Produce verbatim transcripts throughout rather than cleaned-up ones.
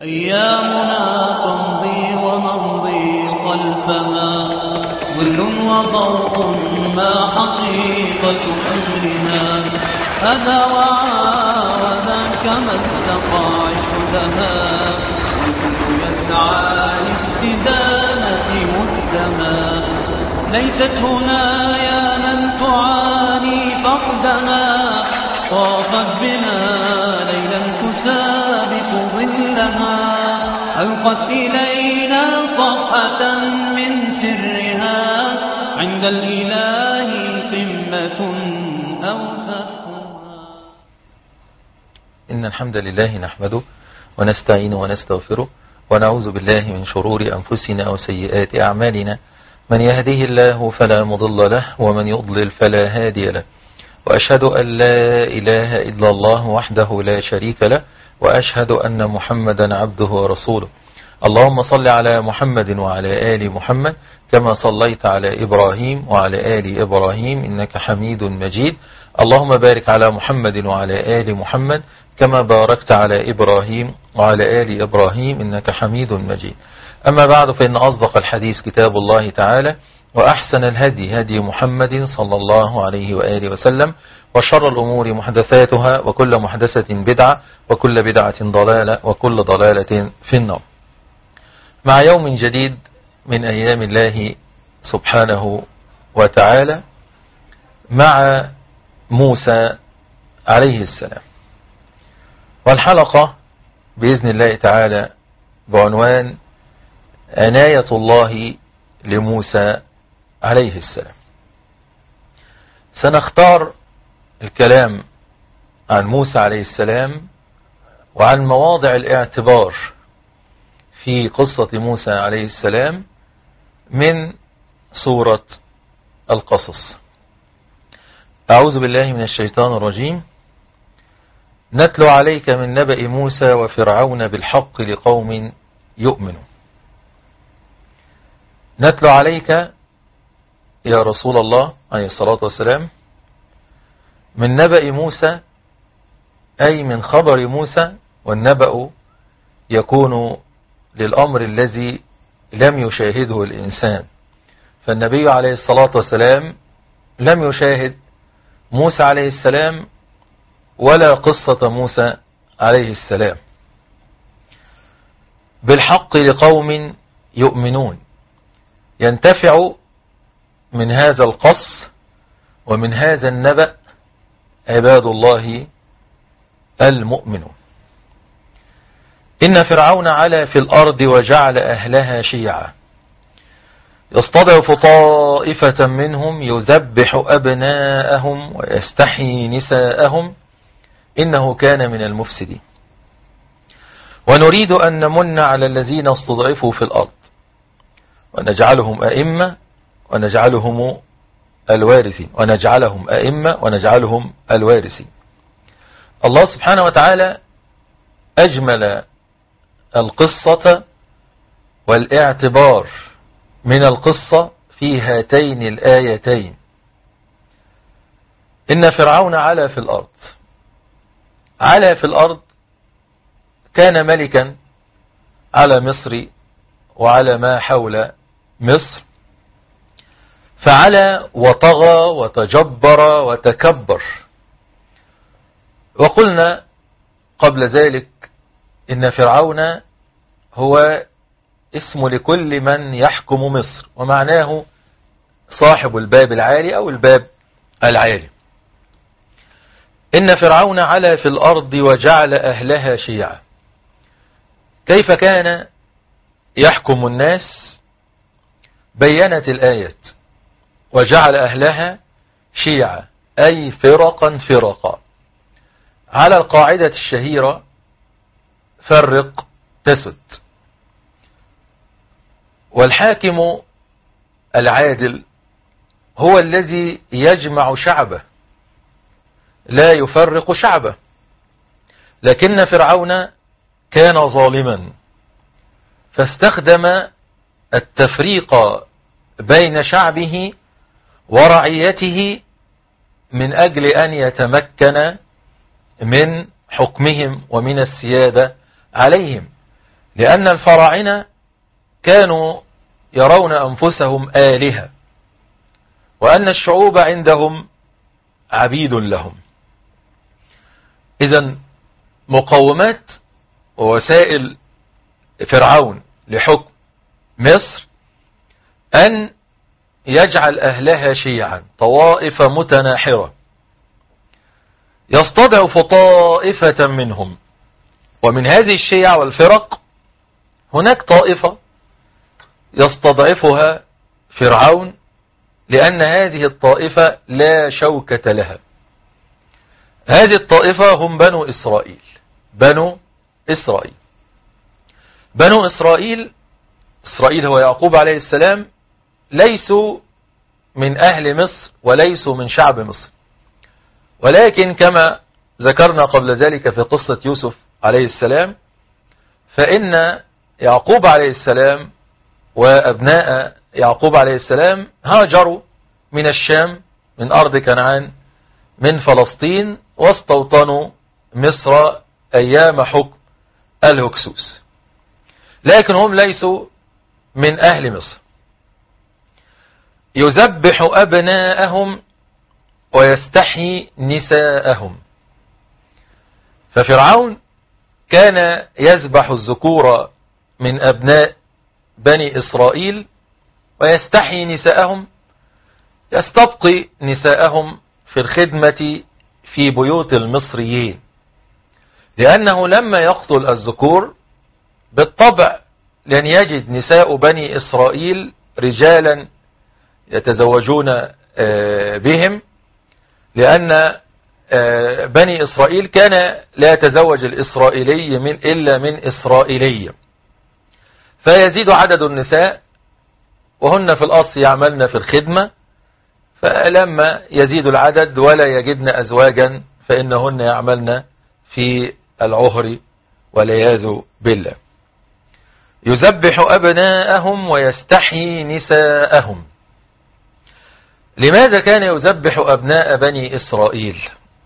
أيامنا تمضي ومضي خلفها ظل وضوء ما حقيقة أمرنا هذا وذاك ما استطاعت لها والكل يسعى لاستدامة مهتما ليست هنا يا من تعاني فقدنا طافت بنا ليلا تسابق ظلها ألقت إلينا صفحة من سرها عند الإله قمة أوثقها. إن الحمد لله نحمده ونستعين ونستغفره ونعوذ بالله من شرور أنفسنا وسيئات أعمالنا من يهده الله فلا مضل له ومن يضلل فلا هادي له وأشهد أن لا إله إلا الله وحده لا شريك له وأشهد أن محمدا عبده ورسوله. اللهم صل على محمد وعلى آل محمد كما صليت على إبراهيم وعلى آل إبراهيم إنك حميد مجيد. اللهم بارك على محمد وعلى آل محمد كما باركت على إبراهيم وعلى آل إبراهيم إنك حميد مجيد. أما بعد فإن أصدق الحديث كتاب الله تعالى وأحسن الهدي هدي محمد صلى الله عليه وآله وسلم وشر الأمور محدثاتها وكل محدثة بدعة وكل بدعة ضلالة وكل ضلالة في النار. مع يوم جديد من أيام الله سبحانه وتعالى مع موسى عليه السلام، والحلقة بإذن الله تعالى بعنوان عناية الله لموسى عليه السلام. سنختار الكلام عن موسى عليه السلام وعن مواضع الاعتبار في قصة موسى عليه السلام من سورة القصص. أعوذ بالله من الشيطان الرجيم. نتلو عليك من نبأ موسى وفرعون بالحق لقوم يؤمنون. نتلو عليك يا رسول الله عليه الصلاة والسلام من نبأ موسى أي من خبر موسى، والنبأ يكون للأمر الذي لم يشاهده الإنسان، فالنبي عليه الصلاة والسلام لم يشاهد موسى عليه السلام ولا قصة موسى عليه السلام. بالحق لقوم يؤمنون، ينتفع من هذا القص ومن هذا النبأ عباد الله المؤمنون. إن فرعون علا في الأرض وجعل أهلها شيعا يستضعف طائفة منهم يذبح أبناءهم ويستحيي نساءهم إنه كان من المفسدين. ونريد أن نمن على الذين استضعفوا في الأرض ونجعلهم أئمة ونجعلهم الوارثين ونجعلهم أئمة ونجعلهم الوارثين. الله سبحانه وتعالى أجمل القصة والاعتبار من القصة في هاتين الآيتين. إن فرعون علا في الأرض. علا في الأرض كان ملكا على مصر وعلى ما حول مصر، فعلا وطغى وتجبر وتكبر. وقلنا قبل ذلك إن فرعون هو اسم لكل من يحكم مصر، ومعناه صاحب الباب العالي أو الباب العالي. إن فرعون علا في الأرض وجعل أهلها شيعا. كيف كان يحكم الناس؟ بينت الآيات وجعل أهلها شيعا أي فرقا فرقا، على القاعدة الشهيرة فرق تسد. والحاكم العادل هو الذي يجمع شعبه لا يفرق شعبه. لكن فرعون كان ظالما فاستخدم التفريق بين شعبه ورعيته من أجل أن يتمكن من حكمهم ومن السيادة عليهم. لأن الفراعنة كانوا يرون أنفسهم آلهة، وأن الشعوب عندهم عبيد لهم. إذن مقومات ووسائل فرعون لحكم مصر أن يجعل أهلها شيعا، طوائف متناحرة، يستضعف طائفة منهم. ومن هذه الشيع والفرق هناك طائفة يستضعفها فرعون، لأن هذه الطائفة لا شوكة لها. هذه الطائفة هم بنو إسرائيل. بنو إسرائيل بنو إسرائيل إسرائيل هو يعقوب عليه السلام، ليسوا من أهل مصر وليسوا من شعب مصر، ولكن كما ذكرنا قبل ذلك في قصة يوسف عليه السلام، فإن يعقوب عليه السلام وأبناء يعقوب عليه السلام هاجروا من الشام، من أرض كنعان، من فلسطين، واستوطنوا مصر أيام حكم الهكسوس، لكن هم ليسوا من أهل مصر. يذبح أبناءهم ويستحيي نساءهم. ففرعون كان يذبح الذكور من أبناء بني إسرائيل ويستحيي نساءهم، يستبقي نساءهم في الخدمة في بيوت المصريين، لأنه لما يقتل الذكور بالطبع لن يجد نساء بني إسرائيل رجالا يتزوجون بهم، لأن بني إسرائيل كان لا يتزوج الإسرائيلي من إلا من إسرائيلية، فيزيد عدد النساء وهن في الأصل يعملن في الخدمة، فلما يزيد العدد ولا يجدن أزواجا فإنهن يعملن في العهر والعياذ بالله. يذبح أبناءهم ويستحيي نساءهم. لماذا كان يذبح أبناء بني إسرائيل؟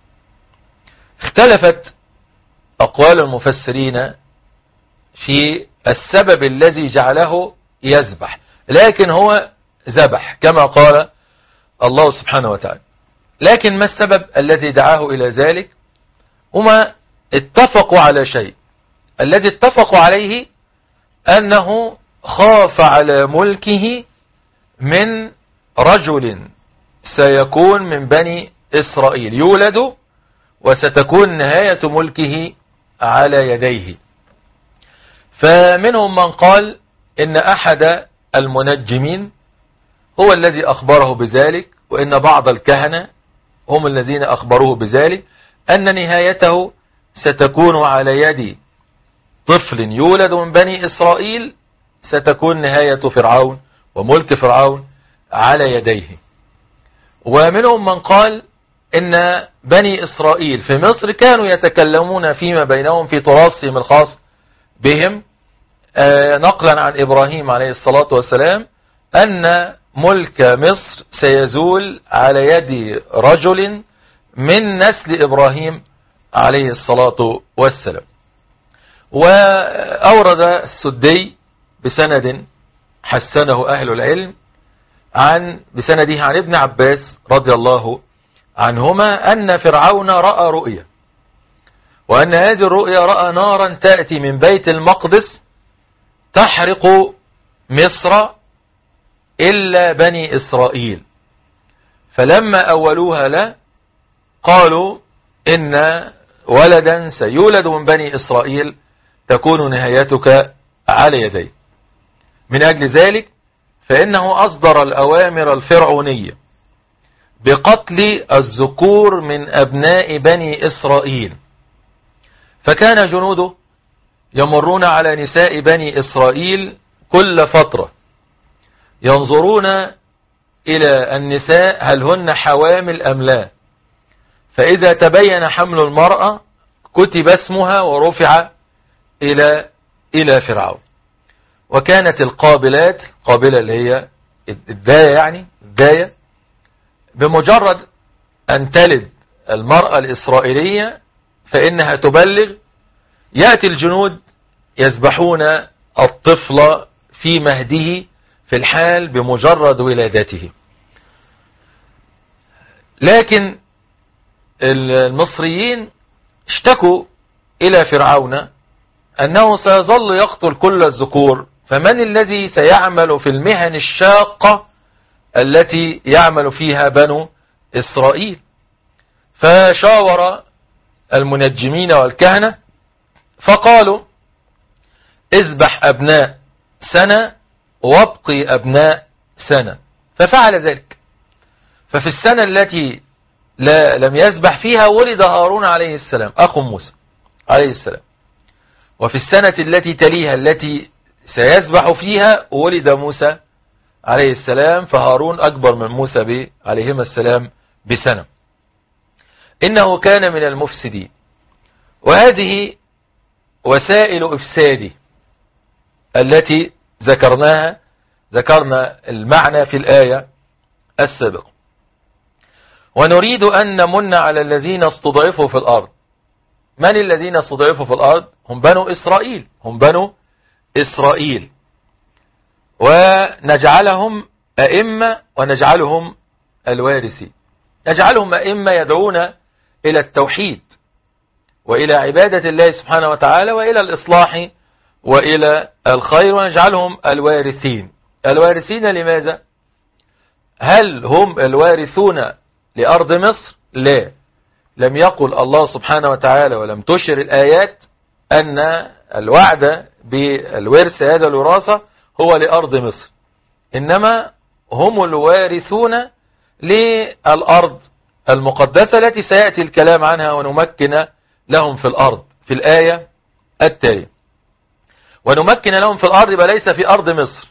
اختلفت أقوال المفسرين في السبب الذي جعله يذبح، لكن هو ذبح كما قال الله سبحانه وتعالى. لكن ما السبب الذي دعاه إلى ذلك؟ هما اتفقوا على شيء، الذي اتفقوا عليه أنه خاف على ملكه من رجل سيكون من بني إسرائيل يولد وستكون نهاية ملكه على يديه. فمنهم من قال إن أحد المنجمين هو الذي أخبره بذلك، وإن بعض الكهنة هم الذين أخبروه بذلك، أن نهايته ستكون على يد طفل يولد من بني إسرائيل، ستكون نهاية فرعون وملك فرعون على يديه. ومنهم من قال إن بني إسرائيل في مصر كانوا يتكلمون فيما بينهم في تراثهم الخاص بهم نقلا عن إبراهيم عليه الصلاة والسلام أن ملك مصر سيزول على يد رجل من نسل إبراهيم عليه الصلاة والسلام. وأورد السدي بسند حسنه أهل العلم عن بسنده عن ابن عباس رضي الله عنهما أن فرعون رأى رؤيا، وأن هذه الرؤيا رأى نارا تأتي من بيت المقدس تحرق مصر إلا بني إسرائيل. فلما أولوها له قالوا إن ولدا سيولد من بني إسرائيل تكون نهايتك على يديه. من أجل ذلك فإنه أصدر الأوامر الفرعونية بقتل الذكور من أبناء بني إسرائيل، فكان جنوده يمرون على نساء بني إسرائيل كل فترة ينظرون إلى النساء هل هن حوامل أم لا، فإذا تبين حمل المرأة كتب اسمها ورفع إلى إلى فرعون. وكانت القابلات، قابلة اللي هي الداية، يعني الداية، بمجرد أن تلد المرأة الإسرائيلية فإنها تبلغ، يأتي الجنود يذبحون الطفل في مهده في الحال بمجرد ولادته. لكن المصريين اشتكوا إلى فرعون أنه سيظل يقتل كل الذكور، فمن الذي سيعمل في المهن الشاقة التي يعمل فيها بنو إسرائيل؟ فشاور المنجمين والكهنة فقالوا اذبح أبناء سنة وابقي أبناء سنة، ففعل ذلك. ففي السنة التي لا لم يذبح فيها ولد هارون عليه السلام أخو موسى عليه السلام، وفي السنة التي تليها التي سيذبح فيها ولد موسى عليه السلام، فهارون أكبر من موسى عليهما السلام بسنة. إنه كان من المفسدين. وهذه وسائل إفساد التي ذكرناها، ذكرنا المعنى في الآية السابقة. ونريد أن نمن على الذين استضعفوا في الأرض. من الذين استضعفوا في الأرض؟ هم بنو إسرائيل، هم بنو إسرائيل، ونجعلهم أئمة ونجعلهم الوارثين. نجعلهم أئمة يدعون إلى التوحيد وإلى عبادة الله سبحانه وتعالى وإلى الإصلاح وإلى الخير، ونجعلهم الوارثين. الوارثين لماذا؟ هل هم الوارثون لأرض مصر؟ لا، لم يقل الله سبحانه وتعالى ولم تشر الآيات أن الوعد بالورث هذا الوراثة هو لأرض مصر، إنما هم الوارثون للأرض المقدسة التي سيأتي الكلام عنها ونمكن لهم في الأرض في الآية التالية. ونمكن لهم في الأرض بل ليس في أرض مصر،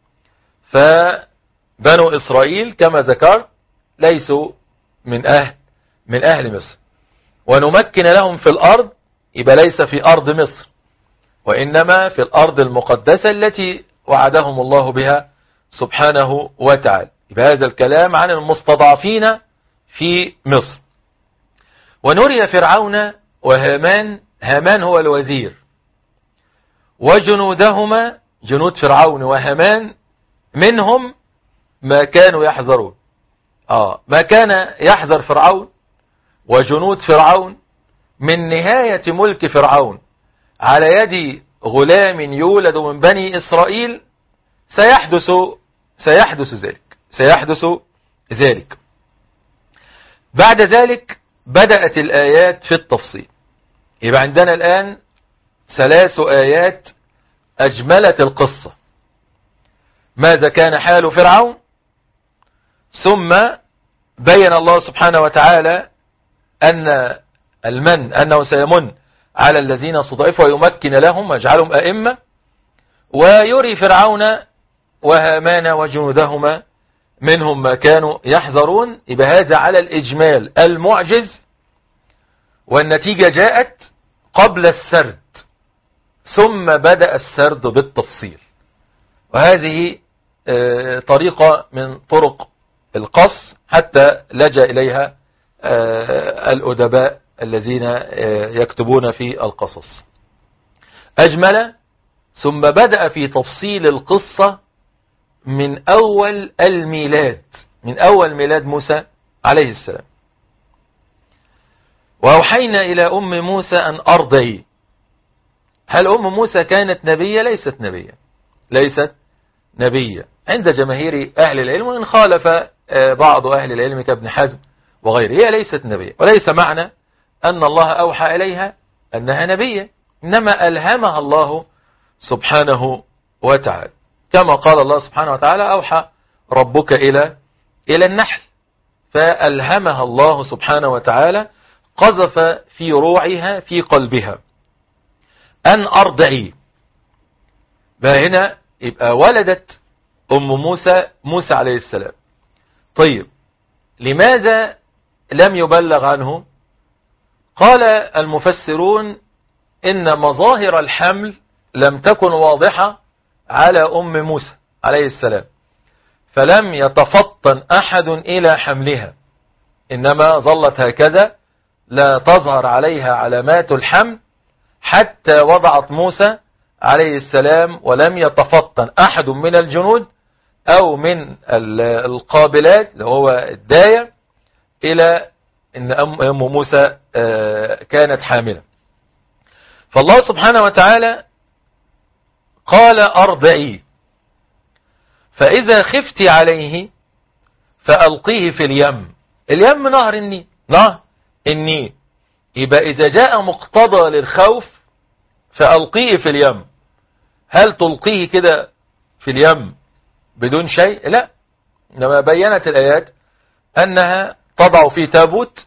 فبنو إسرائيل كما ذكر ليسوا من أهل من أهل مصر. ونمكن لهم في الأرض يبقى ليس في أرض مصر، وإنما في الأرض المقدسة التي وعدهم الله بها سبحانه وتعالى. يبقى هذا الكلام عن المستضعفين في مصر. ونري فرعون وهامان، هامان هو الوزير، وجنودهما جنود فرعون وهامان منهم ما كانوا يحذرون. آه ما كان يحذر فرعون وجنود فرعون من نهاية ملك فرعون على يد غلام يولد من بني إسرائيل سيحدث سيحدث ذلك سيحدث ذلك. بعد ذلك بدأت الآيات في التفصيل. يبقى عندنا الآن ثلاث آيات أجملت القصة: ماذا كان حال فرعون، ثم بين الله سبحانه وتعالى أن المن أنه سيمن على الذين استضعفوا ويمكن لهم ويجعلهم أئمة، ويري فرعون وهامان وجنودهما منهم ما كانوا يحذرون. يبقى هذا على الإجمال المعجز، والنتيجة جاءت قبل السرد، ثم بدأ السرد بالتفصيل. وهذه طريقة من طرق القص حتى لجأ إليها الأدباء الذين يكتبون في القصص. أجمل ثم بدأ في تفصيل القصة من أول الميلاد، من أول ميلاد موسى عليه السلام. وأوحينا إلى أم موسى أن أرضعي. هل أم موسى كانت نبية؟ ليست نبية، ليست نبية عند جماهير أهل العلم، وإن خالف بعض أهل العلم كابن حزم وغيره، هي ليست نبية. وليس معنى أن الله أوحى إليها أنها نبية، إنما ألهمها الله سبحانه وتعالى، كما قال الله سبحانه وتعالى: أوحى ربك إلى إلى النحل، فألهمها الله سبحانه وتعالى، قذف في روعها في قلبها أن أرضعي. فهنا يبقى ولدت أم موسى موسى عليه السلام. طيب لماذا لم يبلغ عنه؟ قال المفسرون إن مظاهر الحمل لم تكن واضحة على أم موسى عليه السلام، فلم يتفطن أحد إلى حملها، إنما ظلت هكذا لا تظهر عليها علامات الحمل حتى وضعت موسى عليه السلام ولم يتفطن أحد من الجنود أو من القابلات اللي هو الداية إلى أن أم موسى كانت حاملة. فالله سبحانه وتعالى قال أرضعيه، فإذا خفت عليه فألقيه في اليم. اليم نهر النيل، نهر النيل. يبقى إذا جاء مقتضى للخوف فألقيه في اليم. هل تلقيه كده في اليم بدون شيء؟ لا، إنما بينت الآيات أنها تضع في تابوت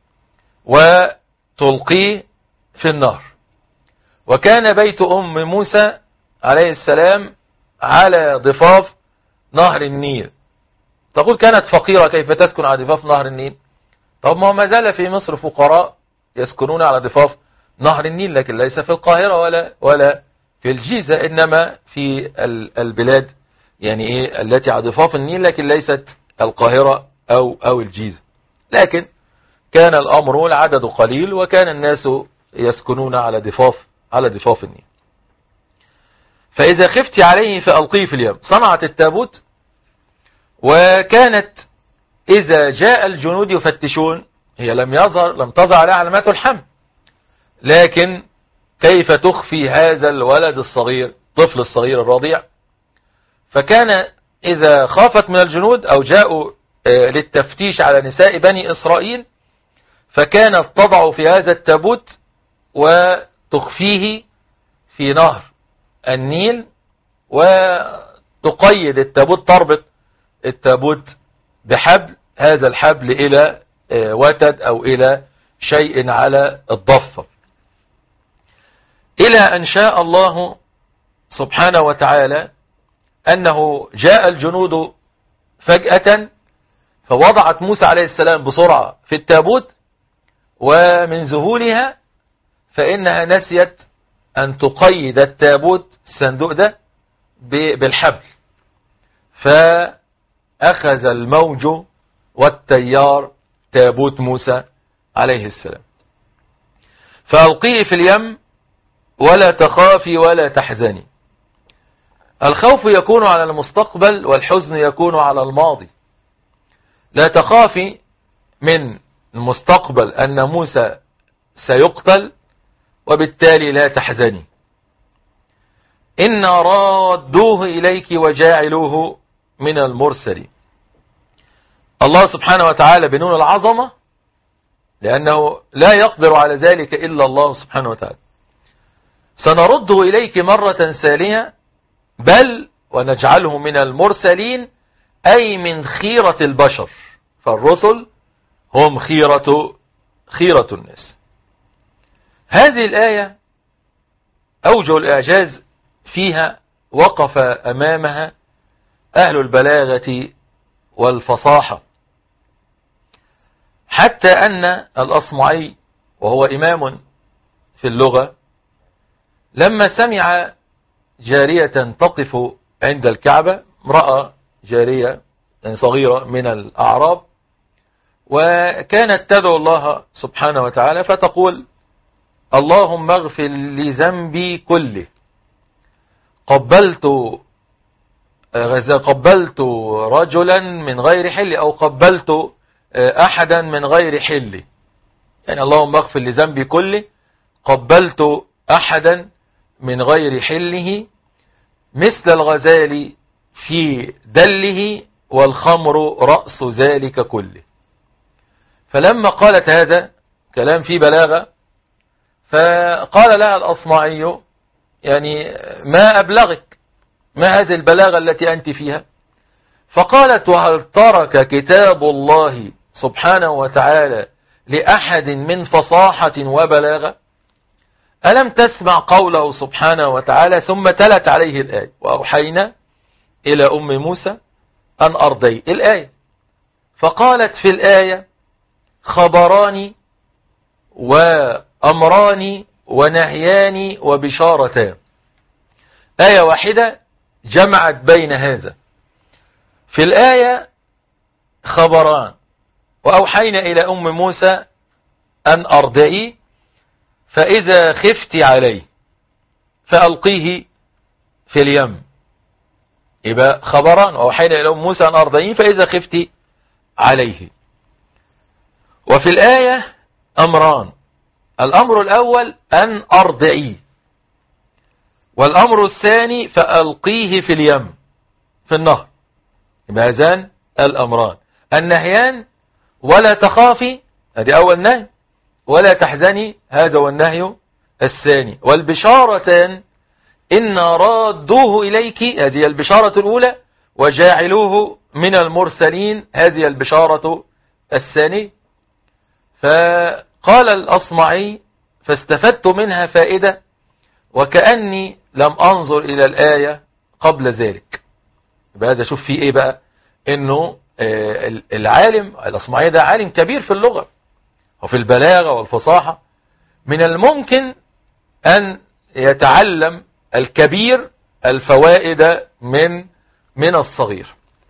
وتلقيه في النهر. وكان بيت أم موسى عليه السلام على ضفاف نهر النيل. تقول كانت فقيرة كيف تسكن على ضفاف نهر النيل؟ طب ما ما زال في مصر فقراء يسكنون على ضفاف نهر النيل، لكن ليس في القاهرة ولا ولا في الجيزة، إنما في البلاد يعني إيه التي على ضفاف النيل، لكن ليست القاهرة أو أو الجيزة. لكن كان الأمر العدد قليل وكان الناس يسكنون على ضفاف على ضفاف النيل. فإذا خفت عليه فألقيه في اليم. صنعت التابوت، وكانت إذا جاء الجنود يفتشون، هي لم يظهر لم تظهر عليها علامات الحمل، لكن كيف تخفي هذا الولد الصغير، الطفل الصغير الرضيع؟ فكان إذا خافت من الجنود أو جاءوا للتفتيش على نساء بني إسرائيل فكانت تضع في هذا التابوت وتخفيه في نهر النيل، وتقيد التابوت، تربط التابوت بحبل، هذا الحبل إلى وتد أو إلى شيء على الضفة، إلى أن شاء الله سبحانه وتعالى أنه جاء الجنود فجأة فوضعت موسى عليه السلام بسرعة في التابوت، ومن ذهولها فإنها نسيت أن تقيد التابوت الصندوق ده بالحبل، فأخذ الموج والتيار تابوت موسى عليه السلام. فألقيه في اليم ولا تخافي ولا تحزني. الخوف يكون على المستقبل والحزن يكون على الماضي. لا تخافي من المستقبل أن موسى سيقتل وبالتالي لا تحزني. إنا رادوه إليك وجاعلوه من المرسلين. الله سبحانه وتعالى بنون العظمة، لأنه لا يقدر على ذلك إلا الله سبحانه وتعالى. سنرده إليك مرة ثانية، بل ونجعله من المرسلين، أي من خيرة البشر، فالرسل هم خيرة خيرة الناس. هذه الآية أوجه الإعجاز فيها وقف أمامها أهل البلاغة والفصاحة، حتى أن الأصمعي وهو إمام في اللغة لما سمع جارية تقف عند الكعبة، امرأة جارية صغيرة من الأعراب، وكانت تدعو الله سبحانه وتعالى فتقول: اللهم اغفر لذنبي كله، قبلت قبلت رجلا من غير حل، أو قبلت أحدا من غير حل، يعني اللهم اغفر لذنبي كله، قبلت أحدا من غير حله، مثل الغزال في دله، والخمر رأس ذلك كله. فلما قالت هذا كلام فيه بلاغة، فقال لها الأصمعي: يعني ما أبلغك، ما هذه البلاغة التي أنت فيها؟ فقالت: وهل ترك كتاب الله سبحانه وتعالى لأحد من فصاحة وبلاغة؟ ألم تسمع قوله سبحانه وتعالى؟ ثم تلت عليه الآية: وأوحينا إلى أم موسى أن أرضي الآية. فقالت في الآية خبران وأمران ونهيان وبشارتان، آية واحدة جمعت بين هذا. في الآية خبران: وأوحينا إلى أم موسى أن أرضعي فإذا خفت عليه فألقيه في اليم. يبقى خبران، وأوحينا إلى أم موسى أن أرضعيه فإذا خفت عليه. وفي الآية أمران، الأمر الأول أن أرضعيه، والأمر الثاني فألقيه في اليم في النهر. يبقى هذان الأمران، النهيان ولا تخافي هذه أول نهي، ولا تحزني هذا هو النهي الثاني، والبشارتان إن رادوه إليك هذه البشارة الأولى، وجاعلوه من المرسلين هذه البشارة الثانية. فقال الأصمعي فاستفدت منها فائدة وكأني لم أنظر إلى الآية قبل ذلك. يبقى هذا شوف فيه إيه بقى، إنه العالم الأصمعي ده عالم كبير في اللغة وفي البلاغة والفصاحة، من الممكن أن يتعلم الكبير الفوائد من من الصغير.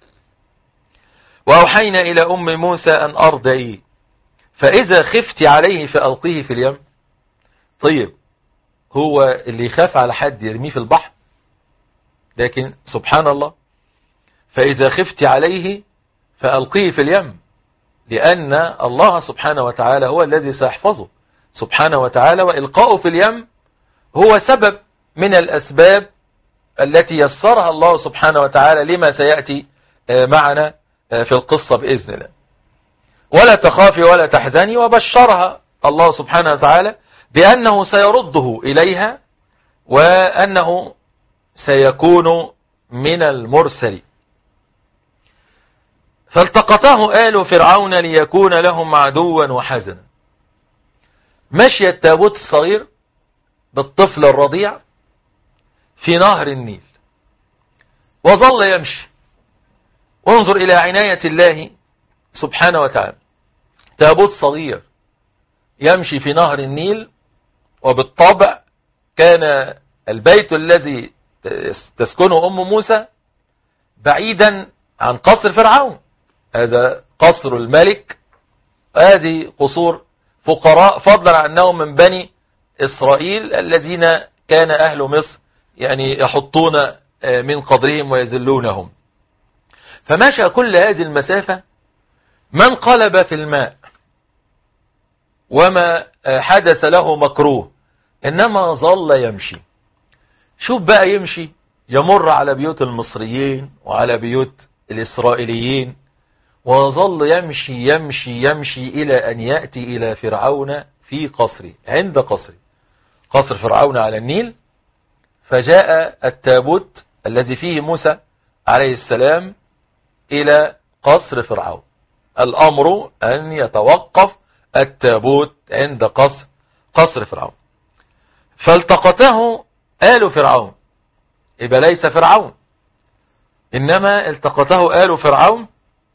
وأوحينا إلى أم موسى أن أرضعيه فإذا خفت عليه فألقيه في اليم. طيب هو اللي يخاف على حد يرميه في البحر؟ لكن سبحان الله، فإذا خفت عليه فألقيه في اليم، لأن الله سبحانه وتعالى هو الذي سيحفظه سبحانه وتعالى، وإلقاؤه في اليم هو سبب من الأسباب التي يسرها الله سبحانه وتعالى لما سيأتي معنا في القصة بإذن الله. ولا تخافي ولا تحزني، وبشرها الله سبحانه وتعالى بأنه سيرده إليها وأنه سيكون من المرسلين. فالتقطه آل فرعون ليكون لهم عدوا وحزنا. مشي التابوت الصغير بالطفل الرضيع في نهر النيل وظل يمشي. وانظر إلى عناية الله سبحانه وتعالى، تابوت صغير يمشي في نهر النيل، وبالطبع كان البيت الذي تسكنه أم موسى بعيدا عن قصر فرعون، هذا قصر الملك، هذه قصور فقراء، فضلا عن أنهم من بني إسرائيل الذين كان أهل مصر يعني يحطون من قدرهم ويذلونهم. فمشى كل هذه المسافة من قلب في الماء وما حدث له مكروه، إنما ظل يمشي. شوف بقى يمشي، يمر على بيوت المصريين وعلى بيوت الإسرائيليين، وظل يمشي يمشي يمشي إلى أن يأتي إلى فرعون في قصره، عند قصره، قصر فرعون على النيل. فجاء التابوت الذي فيه موسى عليه السلام إلى قصر فرعون. الأمر أن يتوقف التابوت عند قصر قصر فرعون. فالتقطه آل فرعون، يبقى ليس فرعون، إنما التقطه آل فرعون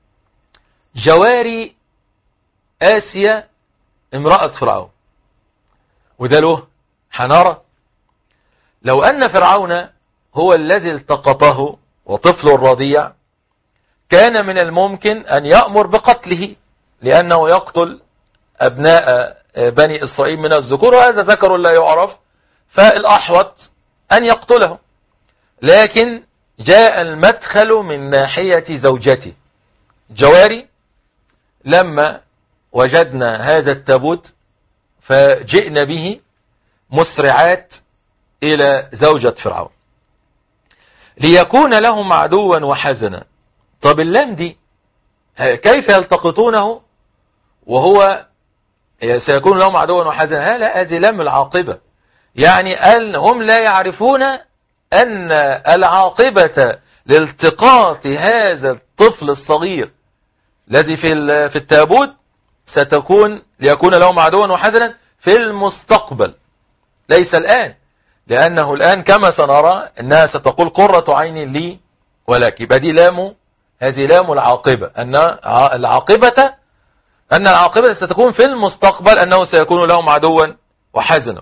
جواري آسيا امرأة فرعون. وده له حنارة، لو أن فرعون هو الذي التقطه وطفل الرضيع كان من الممكن أن يأمر بقتله، لأنه يقتل أبناء بني إسرائيل من الذكور، وهذا ذكر لا يعرف، فالأحوط أن يقتله. لكن جاء المدخل من ناحية زوجته جواري. لما وجدنا هذا التابوت فجئنا به مسرعات إلى زوجة فرعون ليكون لهم عدوا وحزنا. طب اللام دي كيف يلتقطونه وهو سيكون لهم عدوا وحزنا؟ لا، هذه لام العاقبة، يعني هم لا يعرفون أن العاقبة لالتقاط هذا الطفل الصغير الذي في في التابوت ستكون ليكون لهم عدوا وحزنا في المستقبل، ليس الآن، لأنه الآن كما سنرى أنها ستقول قرة عين لي ولك. بدي لام، هذه لام العاقبة، أن العاقبة أن العاقبة ستكون في المستقبل، أنه سيكون لهم عدوا وحزنا.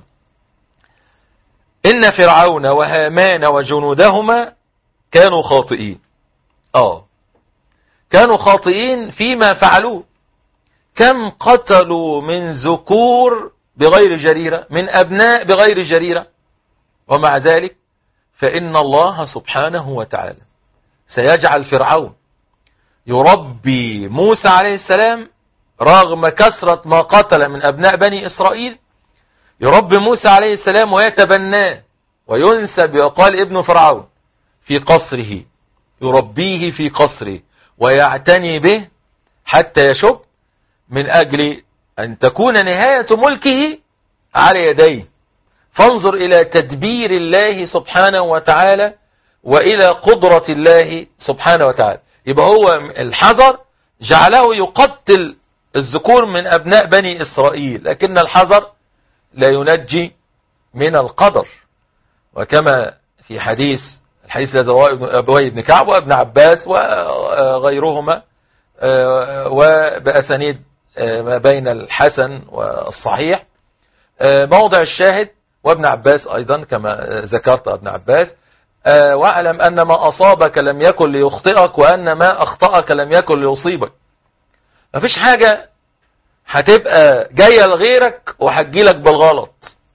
إن فرعون وهامان وجنودهما كانوا خاطئين. آه كانوا خاطئين فيما فعلوه. كم قتلوا من ذكور بغير جريرة، من أبناء بغير جريرة. ومع ذلك فإن الله سبحانه وتعالى سيجعل فرعون يربي موسى عليه السلام رغم كثرة ما قتل من أبناء بني إسرائيل. يربي موسى عليه السلام ويتبناه وينسب ويقال ابن فرعون في قصره، يربيه في قصره ويعتني به حتى يشب من أجل أن تكون نهاية ملكه على يديه. فانظر إلى تدبير الله سبحانه وتعالى وإلى قدرة الله سبحانه وتعالى. يبقى هو الحذر جعله يقتل الذكور من أبناء بني إسرائيل، لكن الحذر لا ينجي من القدر. وكما في حديث الحديث الذي رواه أبوي بن كعب وابن عباس وغيرهما وبأسانيد ما بين الحسن والصحيح، موضع الشاهد وابن عباس أيضا كما ذكرت ابن عباس: واعلم أن ما أصابك لم يكن ليخطئك وأن ما أخطأك لم يكن ليصيبك. مفيش حاجة هتبقى جاية لغيرك وهتجيلك بالغلط،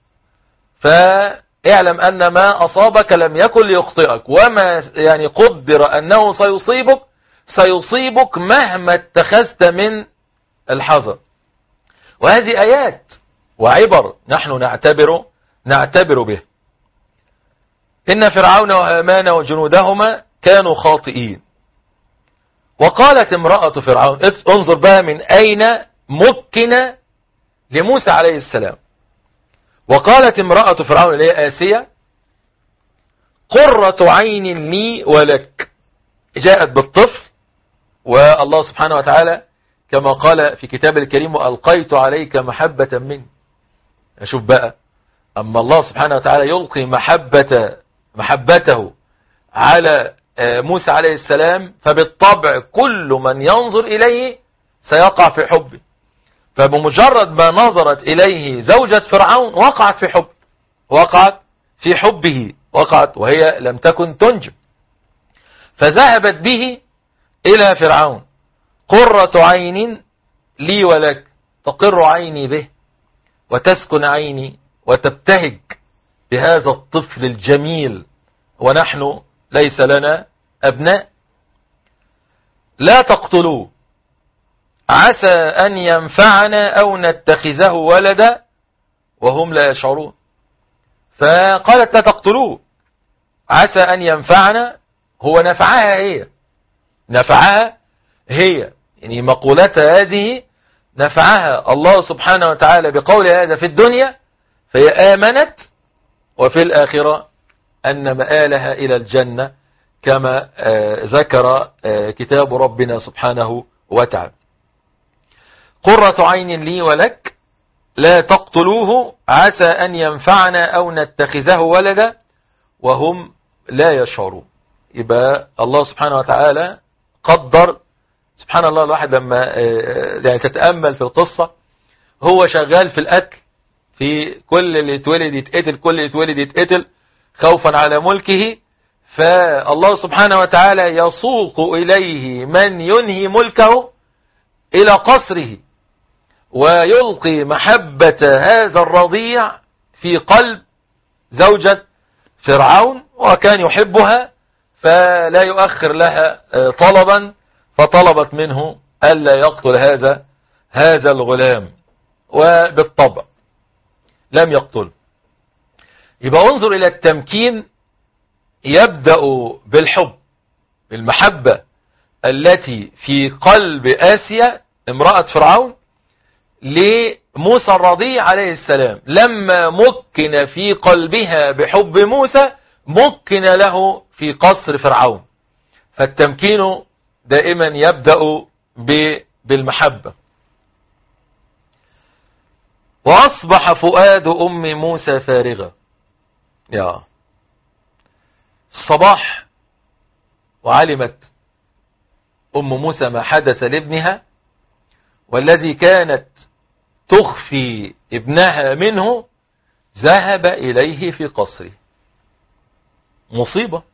فاعلم أن ما أصابك لم يكن ليخطئك، وما يعني قدر أنه سيصيبك سيصيبك مهما اتخذت من الحذر. وهذه آيات وعبر نحن نعتبر نعتبر به. إن فرعون وهامان وجنودهما كانوا خاطئين. وقالت امرأة فرعون، انظر بقى من أين مكن لموسى عليه السلام. وقالت امرأة فرعون اللي هي آسية: قرة عين لي ولك. جاءت بالطفل، والله سبحانه وتعالى كما قال في كتاب الكريم: وألقيت عليك محبة مني. أشوف بقى أما الله سبحانه وتعالى يلقي محبة محبته على موسى عليه السلام، فبالطبع كل من ينظر إليه سيقع في حبه. فبمجرد ما نظرت إليه زوجة فرعون وقعت في حب وقعت في حبه وقعت وهي لم تكن تنجب. فذهبت به إلى فرعون: قرة عين لي ولك، تقر عيني به وتسكن عيني وتبتهج بهذا الطفل الجميل، ونحن ليس لنا أبناء. لا تقتلوه عسى أن ينفعنا أو نتخذه ولدا وهم لا يشعرون. فقالت لا تقتلوه عسى أن ينفعنا، هو نفعها هي نفعها هي يعني مقولتها هذه نفعها الله سبحانه وتعالى بقول هذا في الدنيا، فهي آمنت، وفي الآخرة أن مآلها إلى الجنة كما ذكر كتاب ربنا سبحانه وتعالى. قرة عين لي ولك لا تقتلوه عسى أن ينفعنا أو نتخذه ولدا وهم لا يشعرون. يبقى الله سبحانه وتعالى قدر. سبحان الله، الواحد لما يعني تتأمل في القصة، هو شغال في القتل، في كل اللي يتولد يتقتل، كل اللي يتولد يتقتل خوفا على ملكه. فالله سبحانه وتعالى يسوق إليه من ينهي ملكه إلى قصره، ويلقي محبة هذا الرضيع في قلب زوجة فرعون، وكان يحبها فلا يؤخر لها طلبا، فطلبت منه ألا يقتل هذا هذا الغلام، وبالطبع لم يقتل. يبقى انظر إلى التمكين، يبدأ بالحب، المحبة التي في قلب آسيا امرأة فرعون لموسى الرضيع عليه السلام. لما مكن في قلبها بحب موسى مكن له في قصر فرعون. فالتمكين دائما يبدأ بالمحبة. وأصبح فؤاد أم موسى فارغا. يا الصباح، وعلمت أم موسى ما حدث لابنها، والذي كانت تخفي ابنها منه ذهب إليه في قصره. مصيبة.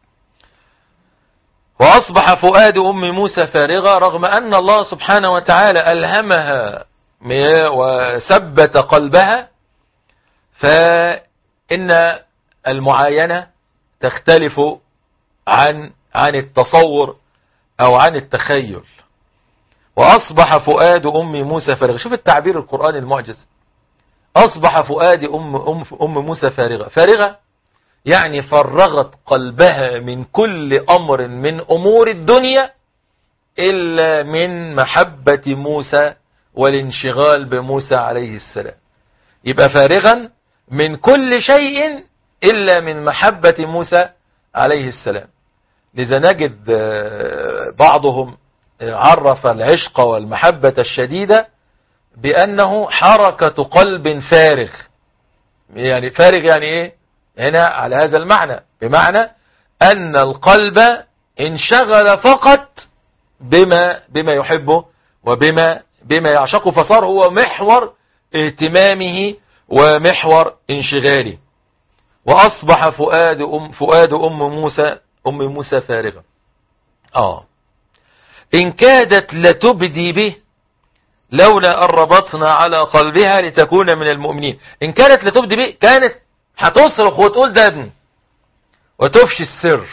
وأصبح فؤاد أم موسى فارغا، رغم أن الله سبحانه وتعالى ألهمها وثبت قلبها. فإن المعاينة تختلف عن عن التصور أو عن التخيل. وأصبح فؤاد أم موسى فارغة. شوف التعبير القرآني المعجز. أصبح فؤاد أم, أم, أم موسى فارغة. فارغة يعني فرغت قلبها من كل أمر من أمور الدنيا إلا من محبة موسى والانشغال بموسى عليه السلام. يبقى فارغا من كل شيء إلا من محبة موسى عليه السلام. لذا نجد بعضهم عرف العشق والمحبة الشديدة بأنه حركة قلب فارغ. يعني فارغ يعني إيه؟ هنا على هذا المعنى، بمعنى أن القلب انشغل فقط بما بما يحبه وبما بما يعشقه، فصار هو محور اهتمامه ومحور انشغاله. وأصبح فؤاد أم فؤاد أم موسى أم موسى فارغة. آه إن كادت لتبدي به لولا أن ربطنا على قلبها لتكون من المؤمنين. إن كانت لتبدي به كانت هتصرخ وتقول ده ابني وتفشي السر،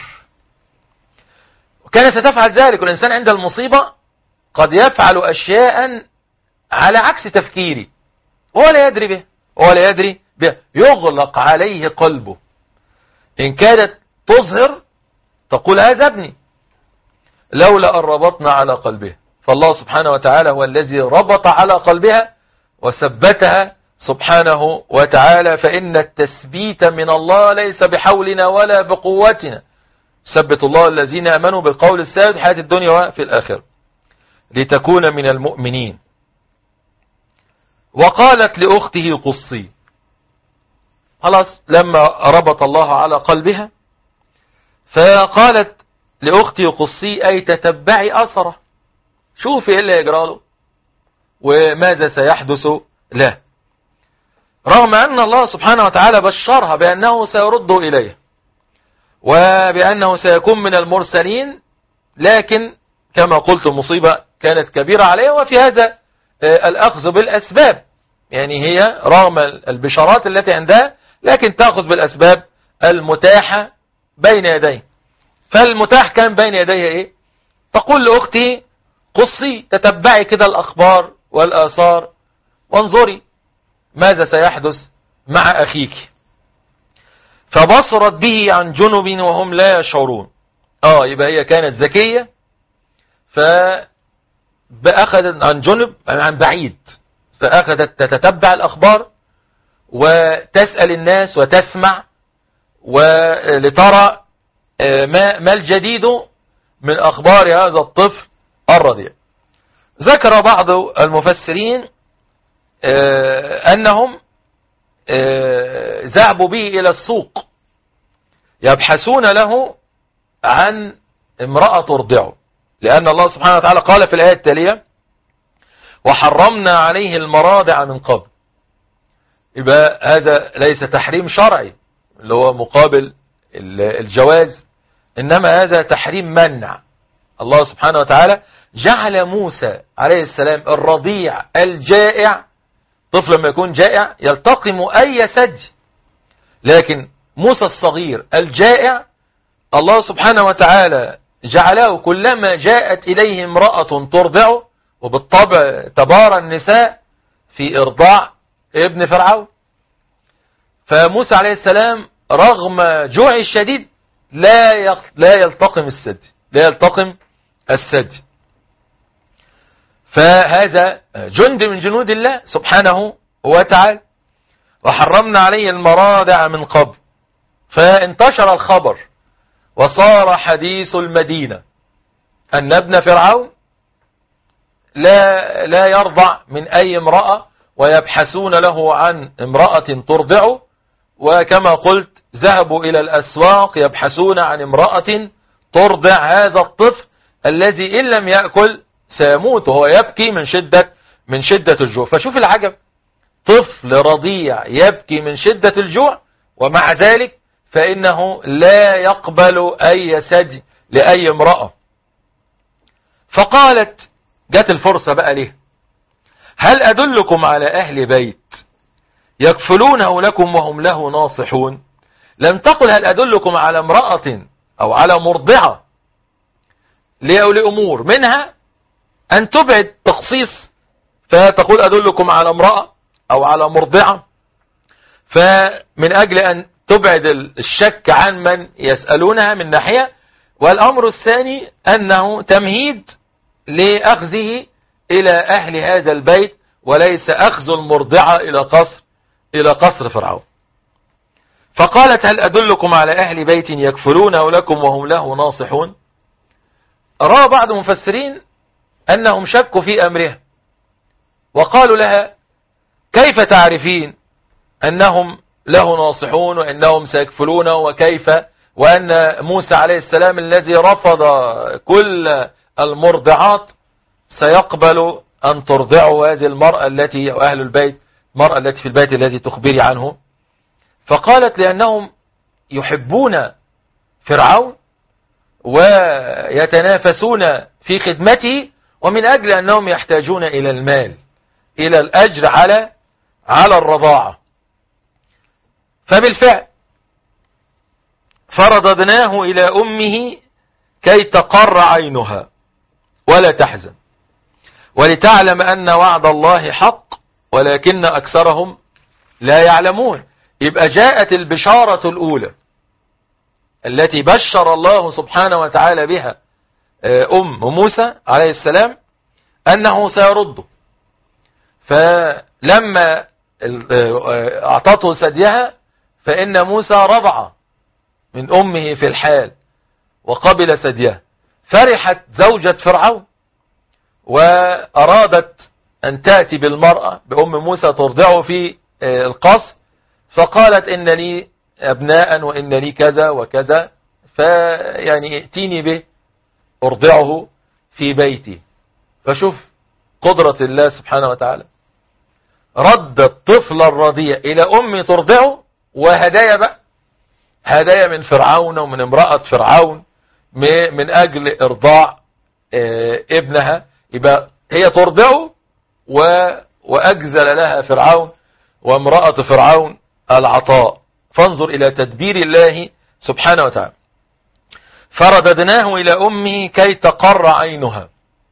وكانت ستفعل ذلك. والإنسان عند المصيبة قد يفعل أشياء على عكس تفكيري ولا يدري به ولا يدري به، يغلق عليه قلبه. إن كادت تظهر تقول هذا ابني لولا أن ربطنا على قلبه. فالله سبحانه وتعالى هو الذي ربط على قلبها وثبتها سبحانه وتعالى. فإن التثبيت من الله ليس بحولنا ولا بقوتنا. ثبت الله الذين آمنوا بالقول الثابت في حياة الدنيا وفي الآخرة لتكون من المؤمنين. وقالت لأخته قصي. خلاص لما ربط الله على قلبها فقالت لأختي قصي أي تتبعي أثره، شوفي إيه اللي يجرى له وماذا سيحدث له. رغم أن الله سبحانه وتعالى بشرها بأنه سيرد إليه وبأنه سيكون من المرسلين، لكن كما قلت المصيبة كانت كبيرة عليه. وفي هذا الأخذ بالأسباب، يعني هي رغم البشارات التي عندها لكن تأخذ بالأسباب المتاحة بين يديه. فالمتاح كان بين يديه إيه؟ تقول لأختي قصي، تتبعي كده الأخبار والآثار وانظري ماذا سيحدث مع أخيك. فبصرت به عن جنب وهم لا يشعرون. آه يبقى هي كانت ذكية فأخذت عن جنب عن بعيد، فأخذت تتتبع الأخبار وتسأل الناس وتسمع ولترى ما, ما الجديد من أخبار هذا الطفل الرضيع. ذكر بعض المفسرين أنهم ذهبوا به إلى السوق يبحثون له عن امرأة ترضعه، لأن الله سبحانه وتعالى قال في الآية التالية وحرمنا عليه المراضع من قبل. يبقى هذا ليس تحريم شرعي اللي هو مقابل الجواز، إنما هذا تحريم منع. الله سبحانه وتعالى جعل موسى عليه السلام الرضيع الجائع، طفل لما يكون جائع يلتقم أي سج، لكن موسى الصغير الجائع الله سبحانه وتعالى جعله كلما جاءت إليه امرأة ترضعه، وبالطبع تبارى النساء في إرضاع ابن فرعون. فموسى عليه السلام رغم جوعه الشديد لا لا يلتقم الثدي لا يلتقم الثدي. فهذا جند من جنود الله سبحانه وتعالى. وحرمنا عليه المراضع من قبل. فانتشر الخبر وصار حديث المدينة أن ابن فرعون لا لا يرضع من أي امرأة، ويبحثون له عن امرأة ترضعه. وكما قلت ذهبوا إلى الأسواق يبحثون عن امرأة ترضع هذا الطفل الذي إن لم يأكل سيموت وهو يبكي من شدة من شدة الجوع. فشوف العجب، طفل رضيع يبكي من شدة الجوع ومع ذلك فإنه لا يقبل أي ثدي لأي امرأة. فقالت جت الفرصة بقى ليه، هل أدلكم على أهل بيت يكفلونه لكم وهم له ناصحون. لم تقل هل أدلكم على امرأة أو على مرضعة لأمور، منها أن تبعد تخصيص فتقول أدلكم على امرأة أو على مرضعة، فمن أجل أن تبعد الشك عن من يسألونها من ناحية. والأمر الثاني أنه تمهيد لأخذه إلى أهل هذا البيت، وليس أخذ المرضعة إلى قصر إلى قصر فرعون. فقالت هل أدلكم على أهل بيت يكفلونه لكم وهم له ناصحون. رأى بعض المفسرين أنهم شكوا في أمرها وقالوا لها كيف تعرفين أنهم له ناصحون وأنهم سيكفلونه، وكيف وأن موسى عليه السلام الذي رفض كل المرضعات سيقبل أن ترضعه هذه المرأة التي أو أهل البيت، المرأة التي في البيت الذي تخبري عنه. فقالت لأنهم يحبون فرعون ويتنافسون في خدمته، ومن أجل أنهم يحتاجون إلى المال، إلى الأجر على على الرضاعة. فبالفعل فرددناه إلى أمه كي تقر عينها ولا تحزن ولتعلم أن وعد الله حق ولكن أكثرهم لا يعلمون. يبقى جاءت البشارة الأولى التي بشر الله سبحانه وتعالى بها أم موسى عليه السلام أنه سيرده. فلما أعطته ثديها فإن موسى رضع من أمه في الحال وقبل ثديها. فرحت زوجة فرعون وأرادت أن تأتي بالمرأة بأم موسى ترضعه في القصر، فقالت إن لي أبناء وإن لي كذا وكذا، فيعني ائتيني به أرضعه في بيتي. فشوف قدرة الله سبحانه وتعالى، رد الطفل الرضيع إلى أمي ترضعه، وهدايا بقى هدايا من فرعون ومن امرأة فرعون من أجل إرضاع ابنها. يبقى هي ترضعه وأجزل لها فرعون وامرأة فرعون العطاء. فانظر إلى تدبير الله سبحانه وتعالى. فرددناه إلى أمه كي تقر عينها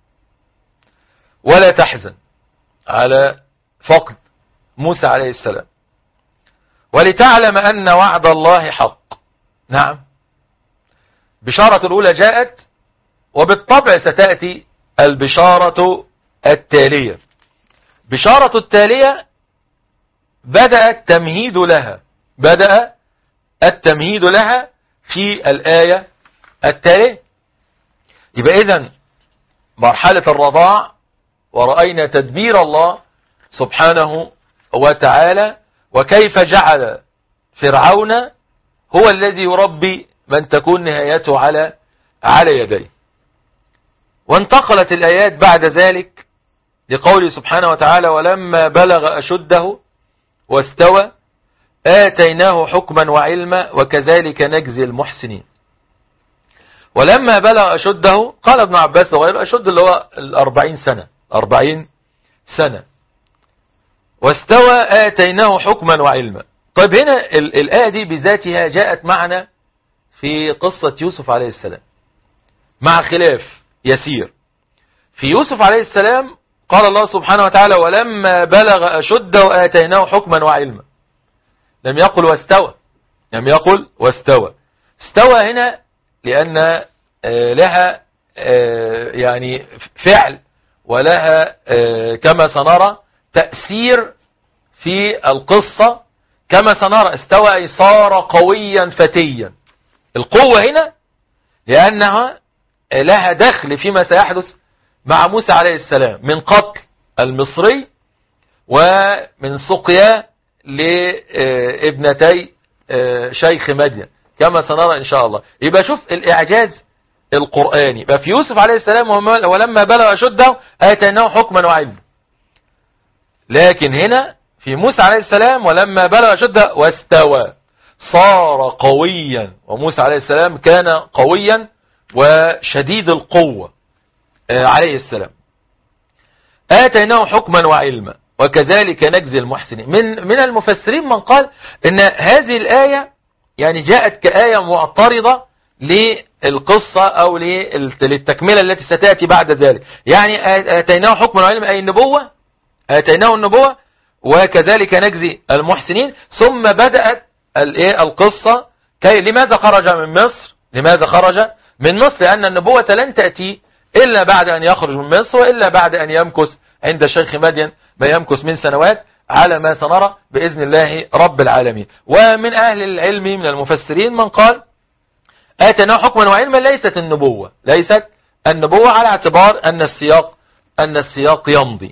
ولا تحزن على فقد موسى عليه السلام ولتعلم أن وعد الله حق. نعم، بشارة الأولى جاءت، وبالطبع ستأتي البشارة التالية. بشارة التالية بدأ التمهيد لها بدأ التمهيد لها في الآية التالية. يبقى إذن مرحلة الرضاع، ورأينا تدبير الله سبحانه وتعالى وكيف جعل فرعون هو الذي يربي من تكون نهايته على على يديه. وانتقلت الآيات بعد ذلك لقوله سبحانه وتعالى ولما بلغ أشده واستوى آتيناه حكما وعلما وكذلك نجزي المحسنين. ولما بلغ أشده قال ابن عباس وغيره أشد اللي هو الأربعين سنة أربعين سنة واستوى آتيناه حكما وعلما. طيب هنا الآية دي بذاتها جاءت معنا في قصة يوسف عليه السلام مع خلاف يسير. في يوسف عليه السلام قال الله سبحانه وتعالى ولما بلغ أشده وآتيناه حكما وعلما، لم يقل واستوى لم يقل واستوى استوى هنا لأن لها يعني فعل ولها كما سنرى تأثير في القصة. كما سنرى استوى أي صار قويا فتيا. القوة هنا لأنها لها دخل فيما سيحدث مع موسى عليه السلام من قتل المصري ومن سقيا لابنتي شيخ مدين كما سنرى إن شاء الله. يبقى شوف الإعجاز القرآني. يبقى في يوسف عليه السلام ولما بلغ أشده آتيناه حكما وعلما، لكن هنا في موسى عليه السلام ولما بلغ أشده واستوى صار قويا، وموسى عليه السلام كان قويا وشديد القوة عليه السلام. آتيناه حكما وعلما وكذلك نجزي المحسنين. من من المفسرين من قال إن هذه الآية يعني جاءت كآية معترضة للقصة أو للتكملة التي ستأتي بعد ذلك. يعني آتيناه حكما وعلم أي النبوة، آتيناه النبوة وكذلك نجزي المحسنين. ثم بدأت القصة كي لماذا خرج من مصر، لماذا خرج من مصر، لأن النبوة لن تأتي إلا بعد أن يخرج من مصر، وإلا بعد أن يمكث عند شيخ مدين ما يمكث من سنوات على ما سنرى بإذن الله رب العالمين. ومن أهل العلم من المفسرين من قال آتنا حكما وعلما ليست النبوة، ليست النبوة على اعتبار أن السياق أن السياق يمضي.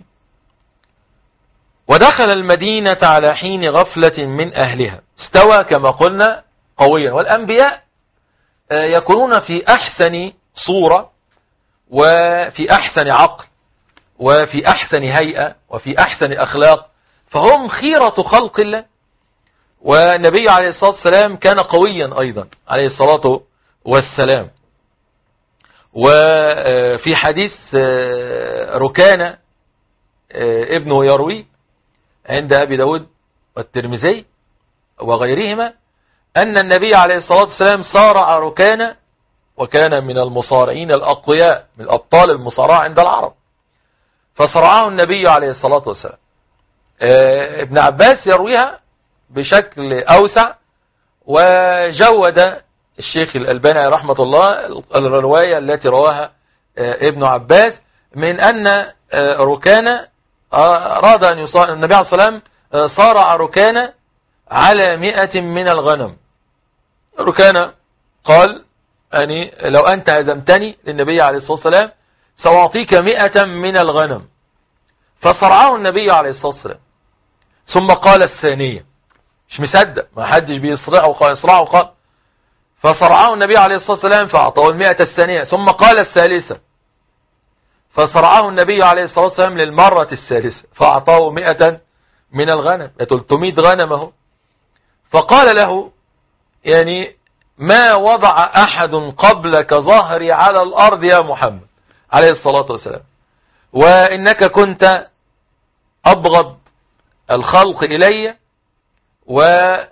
ودخل المدينة على حين غفلة من أهلها، استوى كما قلنا قويا. والأنبياء يكونون في أحسن صورة وفي أحسن عقل وفي أحسن هيئة وفي أحسن أخلاق، فهم خيرة خلق الله. والنبي عليه الصلاة والسلام كان قويا أيضا عليه الصلاة والسلام. وفي حديث ركانة ابنه يروي عند أبي داود والترمذي وغيرهما أن النبي عليه الصلاة والسلام صارع ركانة، وكان من المصارعين الأقوياء من أبطال المصارعة عند العرب، فصرعه النبي عليه الصلاة والسلام. ابن عباس يرويها بشكل أوسع، وجود الشيخ الألباني رحمة الله الرواية التي رواها ابن عباس من أن ركانة أراد أن يصارع النبي عليه الصلاة والسلام، صارع ركانة على مئة من الغنم. ركانة قال يعني لو أنت هزمتني للنبي عليه الصلاة والسلام سأعطيك مئة من الغنم. فصرعه النبي عليه الصلاة والسلام. ثم قال الثانية، مش مصدق، ما حدش بيصرعه قال يصرعه قال فصرعه النبي عليه الصلاة والسلام فأعطاه المئة الثانية. ثم قال الثالثة، فصرعه النبي عليه الصلاة والسلام للمرة الثالثة فأعطاه مئة من الغنم، ثلاثمائة غنمه. فقال له يعني ما وضع أحد قبلك ظهري على الأرض يا محمد عليه الصلاة والسلام، وإنك كنت أبغض الخلق إلي، وأشهد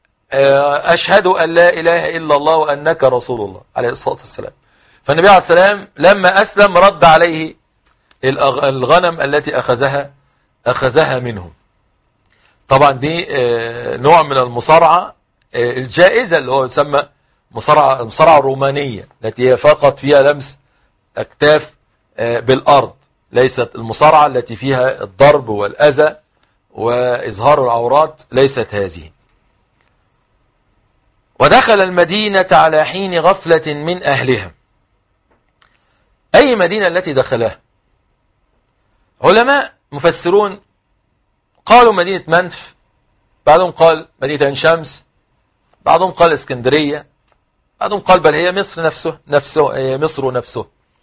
أن لا إله إلا الله وأنك رسول الله عليه الصلاة والسلام. فالنبي عليه السلام لما أسلم رد عليه الغنم التي أخذها أخذها منهم. طبعا دي نوع من المصارعة الجائزة اللي هو يسمى مصارعة المصارعة الرومانية، التي هي فقط فيها لمس أكتاف بالأرض، ليست المصارعة التي فيها الضرب والأذى وإظهار العورات، ليست هذه. ودخل المدينة على حين غفلة من أهلها. أي مدينة التي دخلها؟ علماء مفسرون قالوا مدينة منف، بعضهم قال مدينة عين شمس، بعضهم قال اسكندرية، بعضهم قال بل هي مصر نفسه نفسه هي مصر نفسه.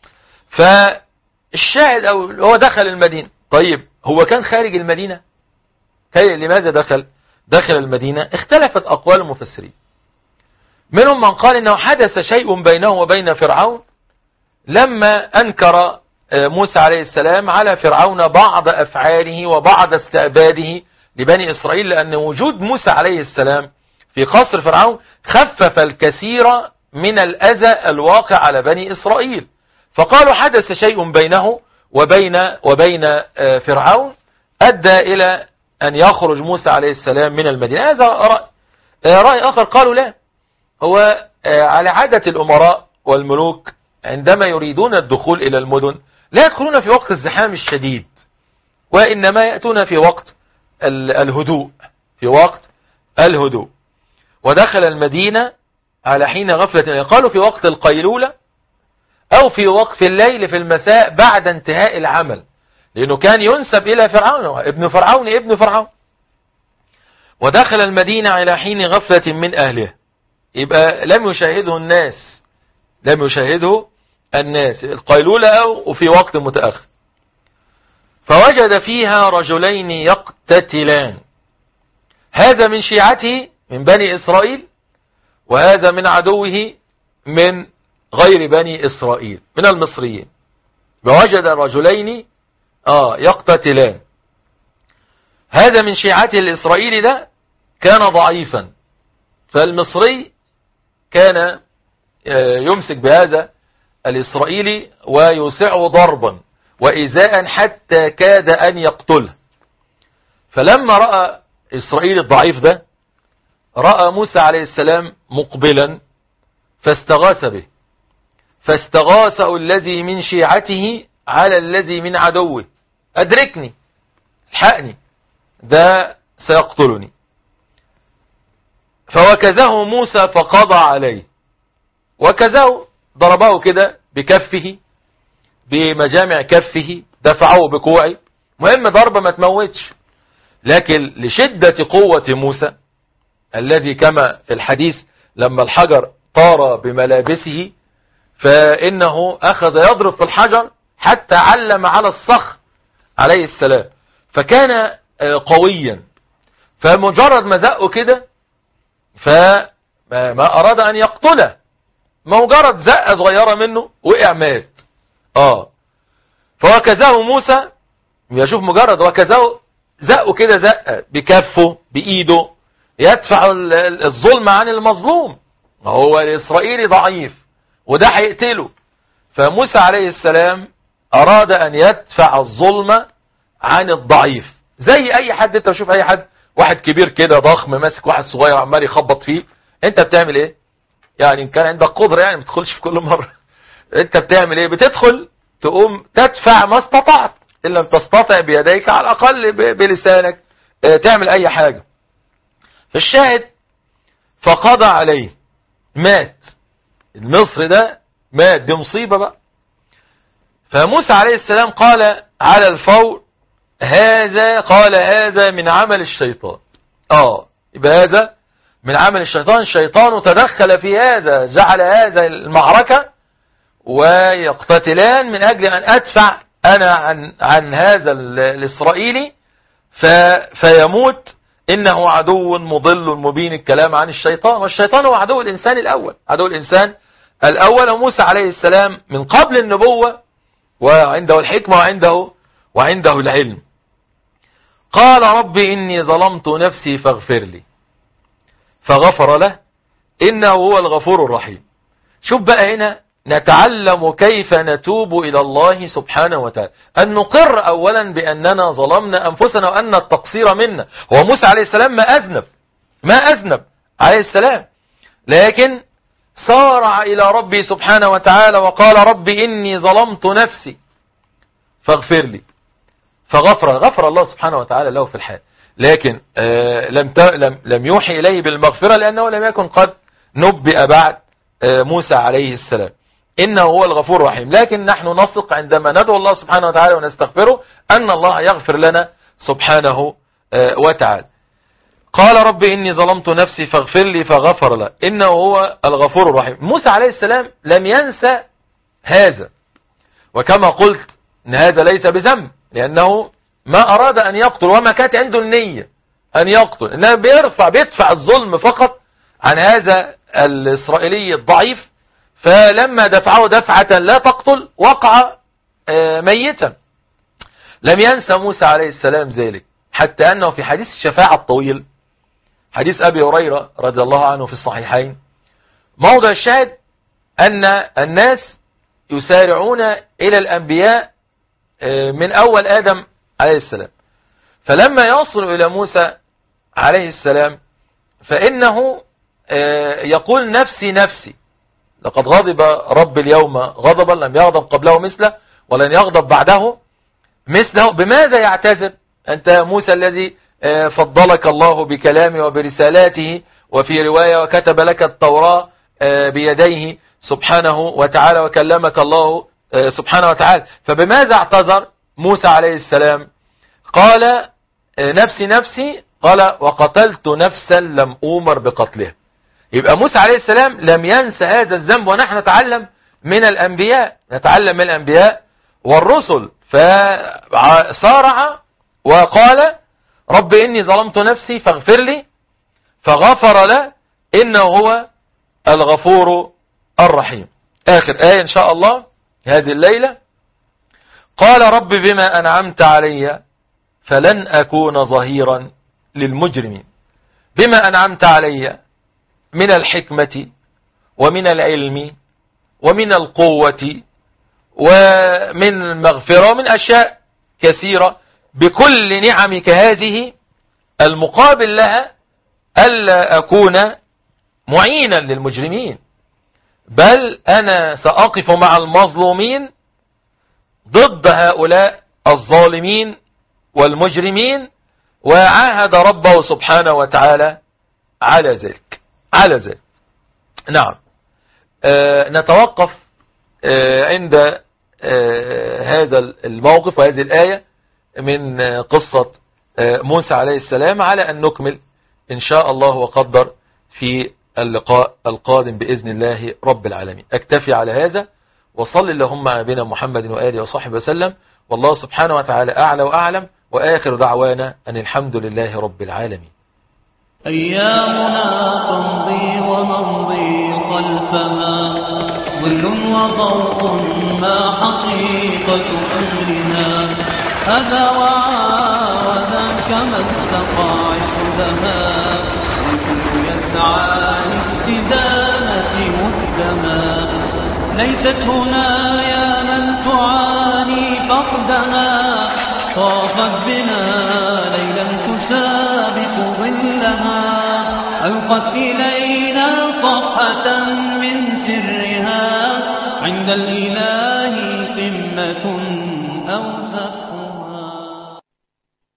فالشاهد أو هو دخل المدينة. طيب هو كان خارج المدينة؟ كي لماذا دخل دخل المدينة؟ اختلفت أقوال المفسرين. منهم من قال إنه حدث شيء بينه وبين فرعون لما أنكر موسى عليه السلام على فرعون بعض أفعاله وبعض استعباده لبني إسرائيل، لأن وجود موسى عليه السلام في قصر فرعون خفف الكثير من الأذى الواقع على بني إسرائيل. فقالوا حدث شيء بينه وبين وبين فرعون أدى إلى أن يخرج موسى عليه السلام من المدينة. هذا رأي. رأي آخر قالوا لا، هو على عادة الأمراء والملوك عندما يريدون الدخول إلى المدن لا يدخلون في وقت الزحام الشديد، وإنما يأتون في وقت الهدوء في وقت الهدوء. ودخل المدينة على حين غفلة، قالوا في وقت القيلولة أو في وقت الليل في المساء بعد انتهاء العمل، لأنه كان ينسب إلى فرعون، ابن فرعون ابن فرعون. ودخل المدينة على حين غفلة من أهلها، يبقى لم يشاهده الناس لم يشاهده الناس القيلولة أو في وقت متأخر. فوجد فيها رجلين يقتتلان، هذا من شيعته من بني إسرائيل، وهذا من عدوه من غير بني إسرائيل من المصريين. فوجد رجلين آه يقتتلان، هذا من شيعته الإسرائيلي ده كان ضعيفا، فالمصري كان يمسك بهذا الإسرائيلي ويوسعه ضربا وإيذاء حتى كاد أن يقتله. فلما رأى إسرائيل الضعيف ده، رأى موسى عليه السلام مقبلا فاستغاث به، فاستغاثه الذي من شيعته على الذي من عدوه، أدركني، الحقني، ده سيقتلني. فوكزه موسى فقضى عليه، وكزه ضربه كده بكفه بمجامع كفه، دفعه بكوعه، مهم ضربة ما تموتش. لكن لشدة قوة موسى الذي كما في الحديث لما الحجر طار بملابسه فإنه أخذ يضرب في الحجر حتى علم على الصخر عليه السلام، فكان قويا. فمجرد ما زقه كده فما أراد أن يقتله، مجرد زقة صغيرة منه وقع مات. آه فوكزه موسى، يشوف مجرد وكزه زقه كده زقة بكفه بإيده يدفع الظلم عن المظلوم، هو الإسرائيلي ضعيف وده هيقتله. فموسى عليه السلام أراد أن يدفع الظلم عن الضعيف، زي أي حد. أنت تشوف أي حد، واحد كبير كده ضخم ماسك واحد صغير عمال يخبط فيه، أنت بتعمل إيه؟ يعني إن كان عندك قدرة، يعني ما تدخلش في كل مرة. أنت بتعمل إيه؟ بتدخل تقوم تدفع ما استطعت، إن لم تستطع بيديك على الأقل بلسانك تعمل أي حاجة. فالشاهد فقضى عليه، مات المصري ده، مات، دي مصيبة بقى. فموسى عليه السلام قال على الفور هذا، قال هذا من عمل الشيطان. اه يبقى هذا من عمل الشيطان، الشيطان تدخل في هذا، جعل هذا المعركة ويقتتلان من أجل أن أدفع أنا عن, عن هذا الإسرائيلي فيموت، إنه عدو مضل مبين. الكلام عن الشيطان، والشيطان هو عدو الإنسان الأول، عدو الإنسان الأول. وموسى عليه السلام من قبل النبوة وعنده الحكمة وعنده وعنده العلم. قال رب إني ظلمت نفسي فاغفر لي، فغفر له إنه هو الغفور الرحيم. شوف بقى هنا نتعلم كيف نتوب إلى الله سبحانه وتعالى، أن نقر أولا بأننا ظلمنا أنفسنا وأن التقصير منا. هو موسى عليه السلام ما أذنب، ما أذنب عليه السلام، لكن سارع إلى ربي سبحانه وتعالى وقال رب إني ظلمت نفسي فاغفر لي، فغفر غفر الله سبحانه وتعالى له في الحال. لكن آه لم لم لم يوحي إليه بالمغفرة لأنه لم يكن قد نبئ بعد آه موسى عليه السلام. إنه هو الغفور الرحيم. لكن نحن نثق عندما ندعو الله سبحانه وتعالى ونستغفره أن الله يغفر لنا سبحانه آه وتعالى. قال رب إني ظلمت نفسي فاغفر لي، فغفر له إنه هو الغفور الرحيم. موسى عليه السلام لم ينسى هذا، وكما قلت إن هذا ليس بذنب، لأنه ما أراد أن يقتل وما كانت عنده النية أن يقتل، إنه بيرفع بيدفع الظلم فقط عن هذا الإسرائيلي الضعيف. فلما دفعه دفعة لا تقتل وقع ميتا. لم ينسى موسى عليه السلام ذلك، حتى أنه في حديث الشفاعة الطويل، حديث أبي هريرة رضي الله عنه في الصحيحين، موضع الشاهد أن الناس يسارعون إلى الأنبياء من أول آدم عليه السلام، فلما يصل إلى موسى عليه السلام فإنه يقول نفسي نفسي، لقد غضب رب اليوم غضبا لم يغضب قبله مثله ولن يغضب بعده مثله. بماذا يعتذر أنت موسى الذي فضلك الله بكلامه وبرسالاته، وفي رواية وكتب لك التوراة بيديه سبحانه وتعالى وكلمك الله سبحانه وتعالى؟ فبماذا اعتذر موسى عليه السلام؟ قال نفسي نفسي، قال وقتلت نفسا لم أؤمر بقتلها. يبقى موسى عليه السلام لم ينسى هذا الذنب، ونحن نتعلم من الأنبياء، نتعلم من الأنبياء والرسل. فصارع وقال رب إني ظلمت نفسي فاغفر لي، فغفر له إنه هو الغفور الرحيم. آخر آية إن شاء الله هذه الليلة، قال رب بما أنعمت علي فلن أكون ظهيرا للمجرمين. بما أنعمت علي من الحكمة ومن العلم ومن القوة ومن المغفرة ومن أشياء كثيرة. بكل نعمك هذه المقابل لها ألا أكون معينا للمجرمين، بل أنا سأقف مع المظلومين ضد هؤلاء الظالمين والمجرمين. وعاهد ربه سبحانه وتعالى على ذلك على ذلك نعم. آه نتوقف آه عند آه هذا الموقف وهذه الآية من آه قصة آه موسى عليه السلام، على أن نكمل إن شاء الله وقدر في اللقاء القادم بإذن الله رب العالمين. أكتفي على هذا، وصل اللهم على نبينا محمد وآله وصحبه وسلم، والله سبحانه وتعالى أعلى وأعلم، وآخر دعوانا أن الحمد لله رب العالمين. أيامنا تمضي ونمضي خلفها، ظل وضوء ما حقيقة أمرنا، هذا وذاك ما استطاع حدما، والكل يسعى لاستدامة مقدما. ليست هنا يا من تعاني فقدها، طافت بنا ليلا تسابق ظلها، ألقت إلينا صفحة من سرها، عند الإله قمة أو